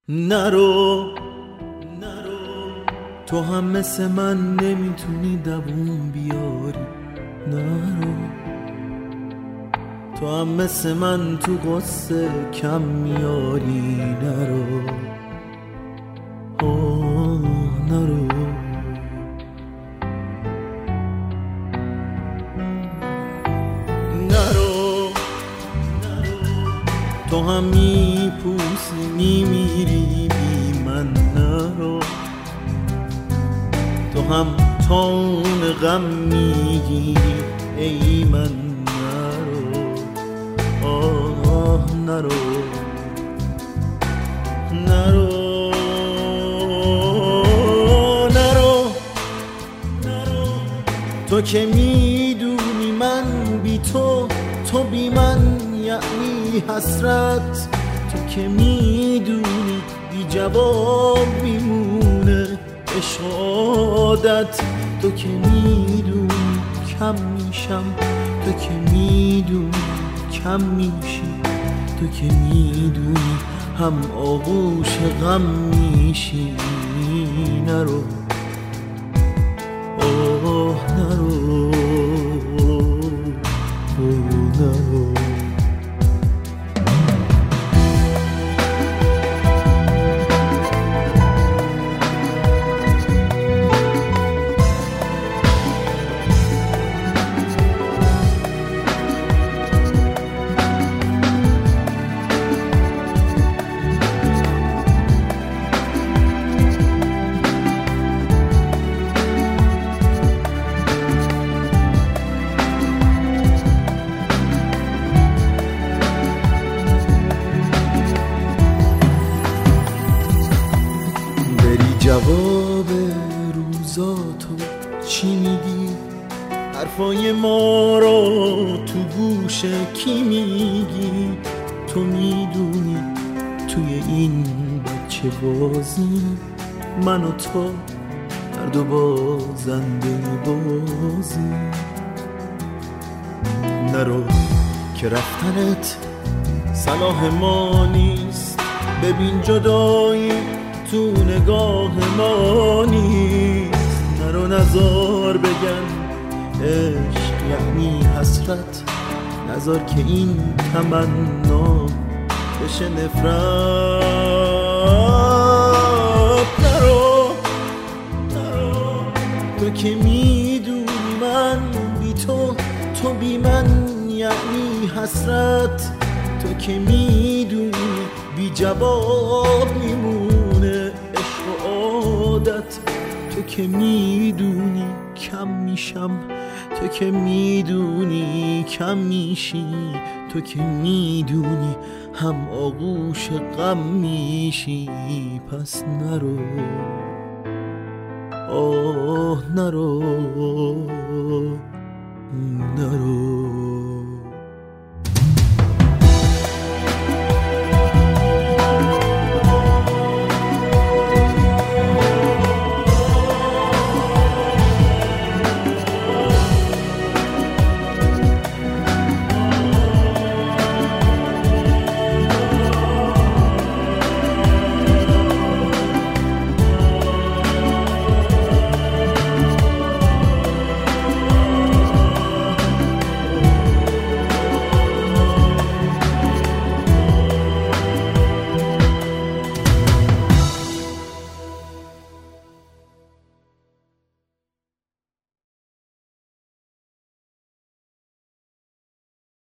نرو تو هم مثل من نمیتونی دووم بیاری. نرو تو هم مثل من تو قصه کم میاری. نرو نرو تو هم میپوسی میمیری بی من. نرو تو هم تون غم میگیری ای من. نرو نرو نرو تو که میدونی من بی تو بی من یعنی حسرت. تو که میدونی بی جواب میمونه عشقادت. تو که میدونی کم میشم، تو که میدونی کم میشی، تو که میدونی هم آغوش غم میشی. نرو نرو نرو جواب روزاتو چی میگی؟ حرفای ما رو تو گوش کی میگی؟ تو میدونی توی این بچه بازی من و تو هر دو بازنده بازی. نرو که رفتنت صلاح ما نیست. ببین جدایی تو نگاه ما نیست. نرو نزار بگن عشق یعنی حسرت. نزار که این تمنا بشه نفرت. نرو تو که میدونی من بی تو بی من یعنی حسرت. تو که میدونی بی جواب میمونه عشق و عادت. تو که میدونی کم میشم، تو که میدونی کم میشی، تو که میدونی هم آغوش غم میشی. پس نرو نرو نرو